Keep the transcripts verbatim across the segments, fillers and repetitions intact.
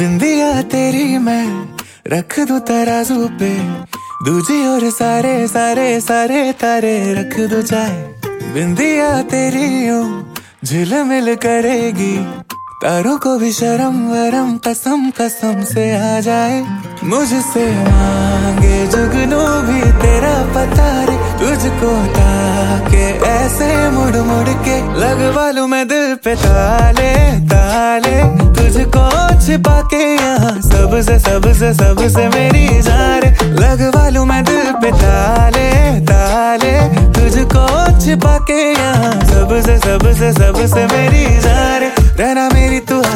बिंदिया तेरी मैं रख दूं तराजू पे, दूजी और सारे सारे सारे तारे रख दूं चाहे। बिंदिया तेरी यूं झिलमिल करेगी, तारों को भी शर्म वरम कसम कसम से आ जाए। मुझसे मांगे जुगनू भी तेरा पता रे, तुझको ताके ऐसे मुड़ मुड़ के लगवा लूं मैं दिल पे ताले ताले। तुझको छिपा के यहाँ सबसे सबसे सबसे मेरी जान रे, लगवा लूं मैं दिल पे ताले ताले। तुझको छिपा के यहाँ सबसे सबसे सबसे मेरी जान रे, रहना मेरी तू है।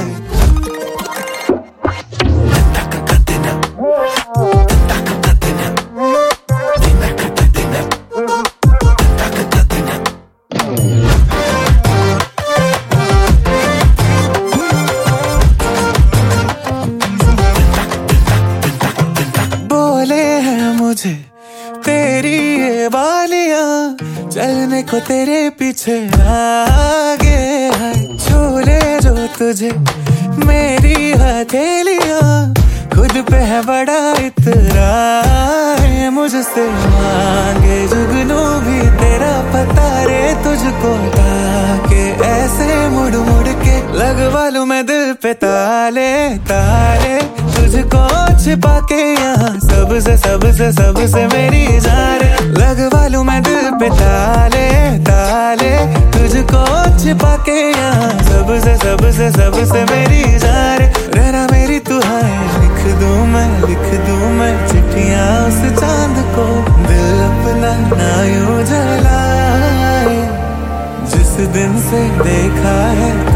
बोले हैं मुझे तेरी ये बालियां, चलने को तेरे पीछे आगे है। छोले जो तुझे मेरी हथेलियां, खुद पे है बड़ा इतरार। मुझसे मांगे जुगनू भी तेरा पता रे, तुझको ताके ऐसे मुड़ मुड़ के लगवा लूं मैं दिल पे ताले ताले। तुझको छिपा के यहाँ सबसे सबसे सबसे मेरी जान रे, लगवा लूं मैं दिल पे ताले ताले। तुझको छिपा के यहाँ सबसे सबसे सबसे मेरी जान रे, रहना मेरी तू है। लिख दूं मैं लिख दूं मैं चिट्ठियां उस चांद को, दिल अपना ना यूं जलाए। जिस दिन से देखा है